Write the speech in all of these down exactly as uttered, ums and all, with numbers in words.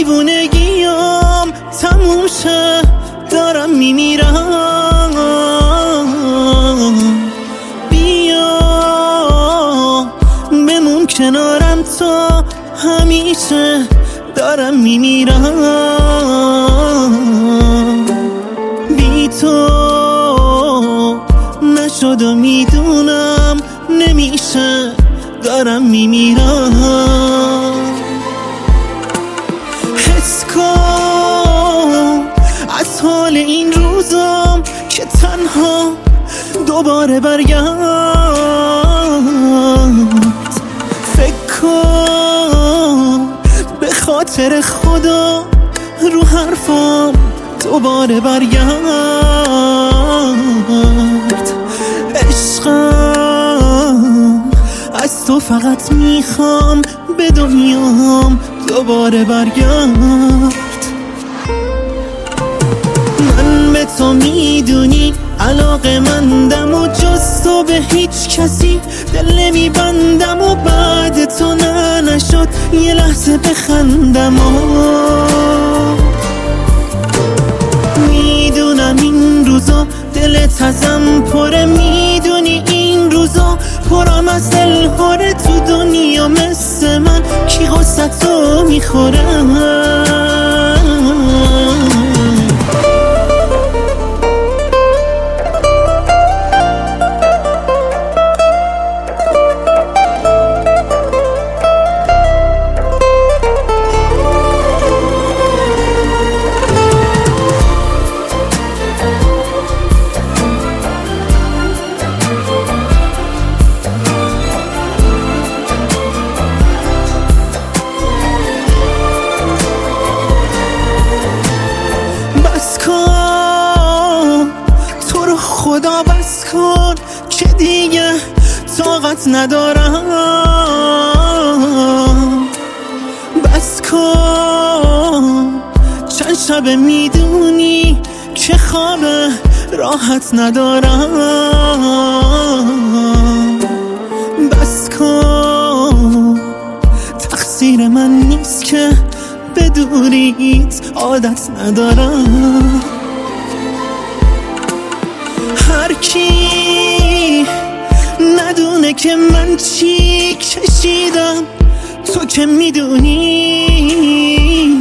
دیوونگیام تموم شه دارم میمیرم، بیا بمون کنارم تا همیشه دارم میمیرم. بی تو نشد و میدونم نمیشه دارم میمیرم. حس کن از حال این روزم که تنها دوباره برگرد. فکر کن به خاطر خدا رو حرفم دوباره برگرد. عشقم از تو فقط میخوام به دنیام دوباره برگرد. من به تو میدونی علاقه مندم و جز تو به هیچ کسی دل نمیبندم و بعد تو نه نشد یه لحظه بخندم. میدونم این روزا دلت ازم پره، میدونی این روزا پرم از دلهاره. تو دنیا مثل من کی غصه تو میخوره؟ خدا بس کن که دیگه طاقت ندارم. بس کن چند شب میدونی که خواب راحت ندارم. بس کن تقصیر من نیست که به دوریت عادت ندارم. هر کی ندونه که من چی کشیدم تو که میدونی.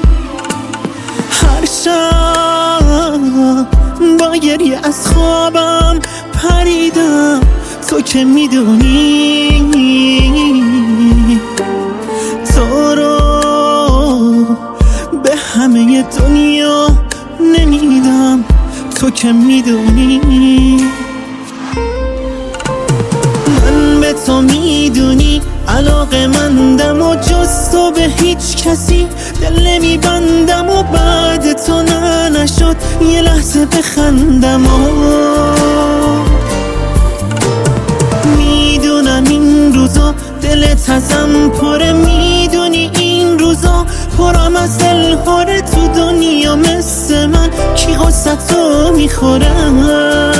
هر شب با گریه از خوابم پریدم تو که میدونی. تو رو به همه دنیا نمیدم تو که میدونی. من به تو میدونی علاقه مندم و جز تو به هیچ کسی دل نمیبندم و بعد تو نه نشد یه لحظه بخندم. میدونم این روزا دلت ازم پره، میدونی این روزا پرم از دلهاره. تو دنیا مثل من کی غصه تو میخوره؟